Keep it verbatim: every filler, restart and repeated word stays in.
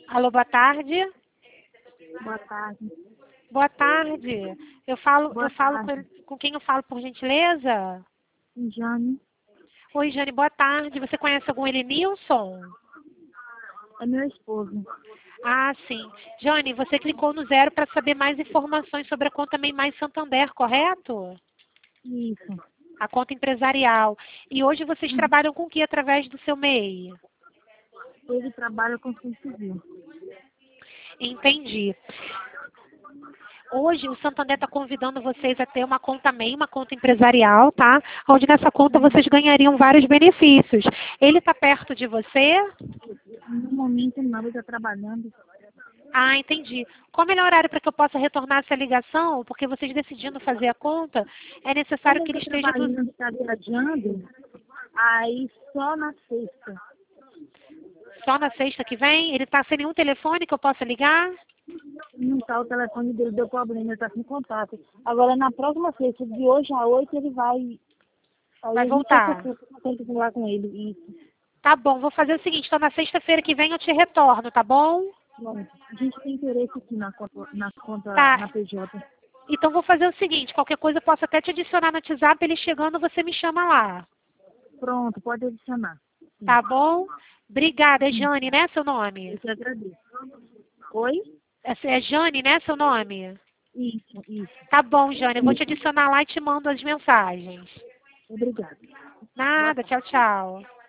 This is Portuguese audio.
Alô, boa tarde. Boa tarde. Boa tarde. Eu falo, Boa eu falo tarde. com, com quem eu falo, por gentileza? Jane, Oi, Jane, boa tarde. Você conhece algum Elenilson? é meu esposo. Ah, sim. Jane, você clicou no zero para saber mais informações sobre a conta MEI Mais Santander, correto? Isso. A conta empresarial. E hoje vocês Uhum. trabalham com o que através do seu MEI? Ele trabalha com construção civil. Entendi. Hoje o Santander está convidando vocês a ter uma conta MEI, uma conta empresarial, tá? Onde nessa conta Uhum. vocês ganhariam vários benefícios. Ele está perto de você? No momento não, ele está trabalhando. Ah, entendi. Qual o melhor horário para que eu possa retornar essa ligação? Porque vocês decidindo fazer a conta, é necessário Como que ele ele está esteja... Do... trabalhando, está viajando, aí só na sexta. Só na sexta que vem? Ele está sem nenhum telefone que eu possa ligar? Não está, o telefone dele deu problema, ele está sem contato. Agora, na próxima sexta, de hoje a oito, ele vai... Aí Vai a gente voltar. tem que falar com ele. Isso. Tá bom, vou fazer o seguinte, então na sexta-feira que vem eu te retorno, tá bom? Bom, a gente tem interesse aqui na conta, na, conta, Tá. na P J. Então vou fazer o seguinte, qualquer coisa eu posso até te adicionar no WhatsApp, ele chegando você me chama lá. Pronto, pode adicionar. Sim. Tá bom? Obrigada, é Sim. Jane, né, seu nome? Eu te agradeço. Oi? Essa é Jane, né, seu nome? Isso, isso. Tá bom, Jane, eu vou te adicionar lá e te mando as mensagens. Obrigada. Boa Nada, tarde. tchau, tchau.